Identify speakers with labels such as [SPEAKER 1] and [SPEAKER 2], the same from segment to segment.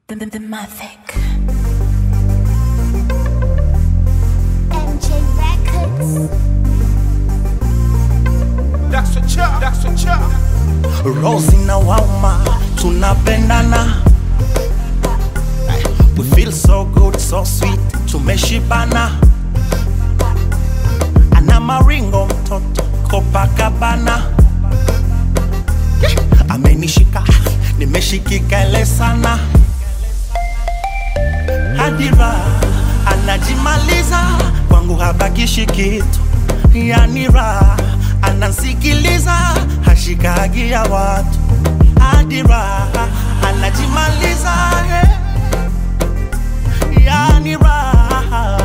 [SPEAKER 1] The Mavic.
[SPEAKER 2] MJ Records.
[SPEAKER 3] That's a chop.
[SPEAKER 4] Rosi na Wauma tunapendana. We feel so good, so sweet, tumeshibana. Ana maringo mtoto Copacabana. Amenishika, nimeshikika ile sana. Hadira, anajimaliza, kwangu habakishi kitu. Yani raha, anansikiliza, hashikagi ya watu. Hadira, anajimaliza, yani raha.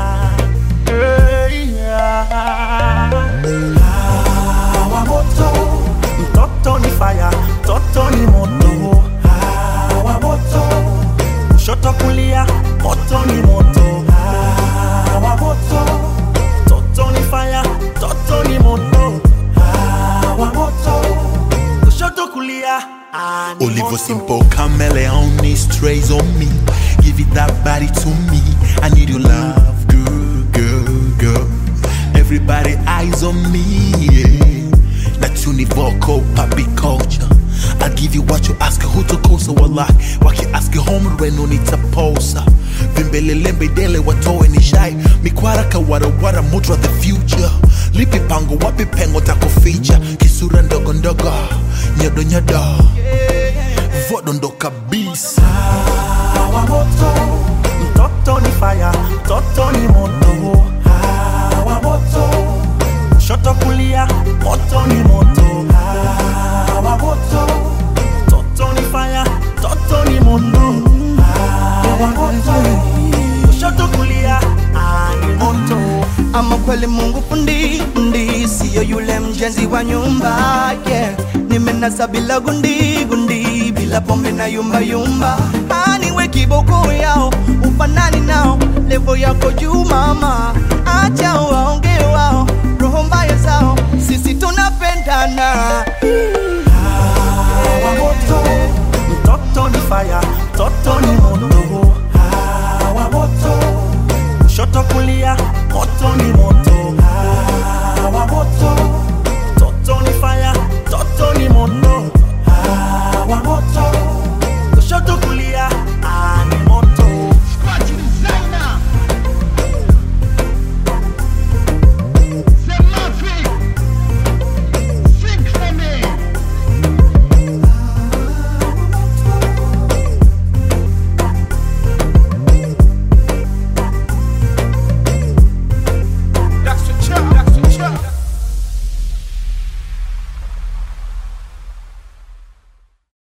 [SPEAKER 4] Hawa moto, mtoto ni fire, mtoto ni moto. Hawa moto, kushoto kulia, moto ni moto. Hawa moto, mtoto ni fire, mtoto ni moto. Hawa moto, kushoto kulia, ni
[SPEAKER 5] Oliver
[SPEAKER 4] moto.
[SPEAKER 5] Simple chameleon strays on me. Give it that body to me. I need your love, girl, girl, girl. Everybody eyes on me, yeah. That's univocal, papi culture. I'll give you what you ask, who to call, so wallah. What you ask, home when no need to pose. Vimbele lembe dele watoe ni shy. Mikwara kawara wara mudra the future. Lipi pango wapi pengo tako feature. Kisura ndogo ndogo, nyodo nyodo. Vodo ndo kabisa.
[SPEAKER 4] Hawa moto, mtoto ni fire, mtoto ni moto. Hawa moto, kushoto kulia, moto ni moto. Hawa moto, mtoto ni fire, mtoto ni moto. Hawa moto, kushoto kulia, ni moto.
[SPEAKER 6] Ama kweli Mungu fundi, siyo yule mjenzi wa nyumba, yeah. Nimenasa bila gundi, bila pombe na yumba. Aniwe kiboko yao, ufanani nao, levo yako juu mama. Acha waonge wao, roho mbaya zao, sisi tunapendana.
[SPEAKER 4] Hawa moto, mtoto ni fire, mtoto ni moto. Hawa moto, kushoto kulia, moto ni moto.